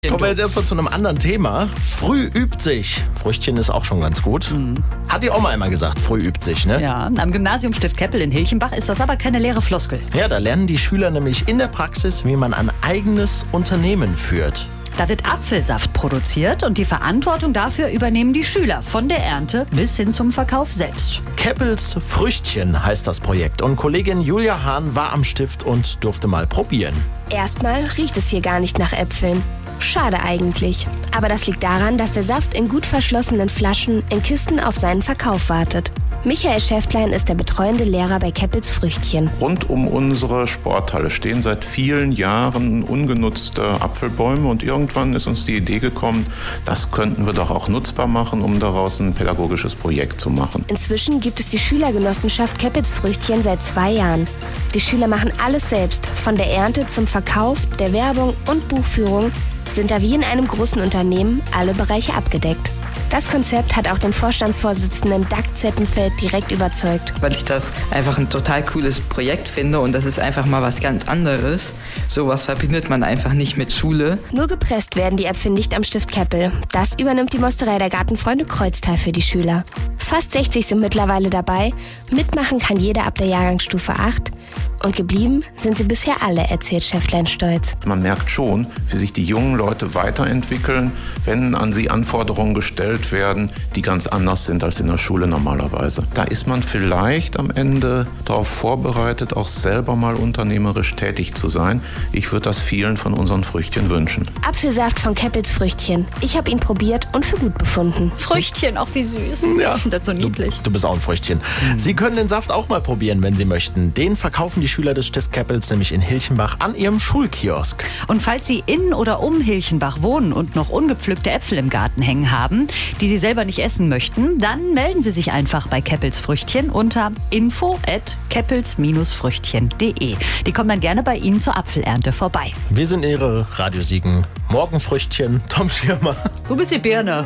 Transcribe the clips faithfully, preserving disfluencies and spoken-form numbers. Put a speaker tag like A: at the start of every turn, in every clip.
A: Kommen wir jetzt erstmal zu einem anderen Thema. Früh übt sich. Früchtchen ist auch schon ganz gut. Mhm. Hat die Oma immer gesagt, früh übt sich, ne?
B: Ja, am Gymnasium Stift Keppel in Hilchenbach ist das aber keine leere Floskel.
A: Ja, da lernen die Schüler nämlich in der Praxis, wie man ein eigenes Unternehmen führt.
B: Da wird Apfelsaft produziert und die Verantwortung dafür übernehmen die Schüler. Von der Ernte bis hin zum Verkauf selbst.
A: Keppels Früchtchen heißt das Projekt. Und Kollegin Julia Hahn war am Stift und durfte mal probieren.
C: Erstmal riecht es hier gar nicht nach Äpfeln. Schade eigentlich. Aber das liegt daran, dass der Saft in gut verschlossenen Flaschen in Kisten auf seinen Verkauf wartet. Michael Schäftlein ist der betreuende Lehrer bei Keppels Früchtchen.
D: Rund um unsere Sporthalle stehen seit vielen Jahren ungenutzte Apfelbäume und irgendwann ist uns die Idee gekommen, das könnten wir doch auch nutzbar machen, um daraus ein pädagogisches Projekt zu machen.
C: Inzwischen gibt es die Schülergenossenschaft Keppels Früchtchen seit zwei Jahren. Die Schüler machen alles selbst, von der Ernte zum Verkauf, der Werbung und Buchführung sind da wie in einem großen Unternehmen alle Bereiche abgedeckt. Das Konzept hat auch den Vorstandsvorsitzenden Dag Zeppenfeld direkt überzeugt.
E: Weil ich das einfach ein total cooles Projekt finde und das ist einfach mal was ganz anderes. Sowas verbindet man einfach nicht mit Schule.
C: Nur gepresst werden die Äpfel nicht am Stift Keppel. Das übernimmt die Mosterei der Gartenfreunde Kreuztal für die Schüler. Fast sechzig sind mittlerweile dabei. Mitmachen kann jeder ab der Jahrgangsstufe acht. Und geblieben sind sie bisher alle, erzählt Schäftlein stolz.
D: Man merkt schon, wie sich die jungen Leute weiterentwickeln, wenn an sie Anforderungen gestellt werden, die ganz anders sind als in der Schule normalerweise. Da ist man vielleicht am Ende darauf vorbereitet, auch selber mal unternehmerisch tätig zu sein. Ich würde das vielen von unseren Früchtchen wünschen.
C: Apfelsaft von Keppels Früchtchen. Ich habe ihn probiert und für gut befunden.
B: Früchtchen, auch wie süß.
A: Ja,
B: das ist so niedlich.
A: Du, du bist auch ein Früchtchen. Mhm. Sie können den Saft auch mal probieren, wenn Sie möchten. Den verkaufen die Schüler des Stift Keppels nämlich in Hilchenbach an ihrem Schulkiosk.
B: Und falls Sie in oder um Hilchenbach wohnen und noch ungepflückte Äpfel im Garten hängen haben, die Sie selber nicht essen möchten, dann melden Sie sich einfach bei Keppels Früchtchen unter info at keppels früchtchen punkt de. Die kommen dann gerne bei Ihnen zur Apfelernte vorbei.
A: Wir sind Ihre Radiosiegen. Morgenfrüchtchen, Tom Schirmer.
B: Du bist die Birne.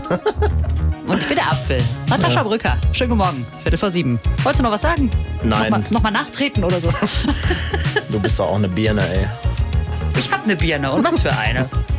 B: Und ich bin der Apfel. Natascha ja. Brücker. Schönen guten Morgen. Viertel vor sieben. Wolltest du noch was sagen?
A: Nein.
B: Nochmal noch mal nachtreten oder so.
A: Du bist doch auch eine Birne, ey.
B: Ich hab eine Birne. Und was für eine?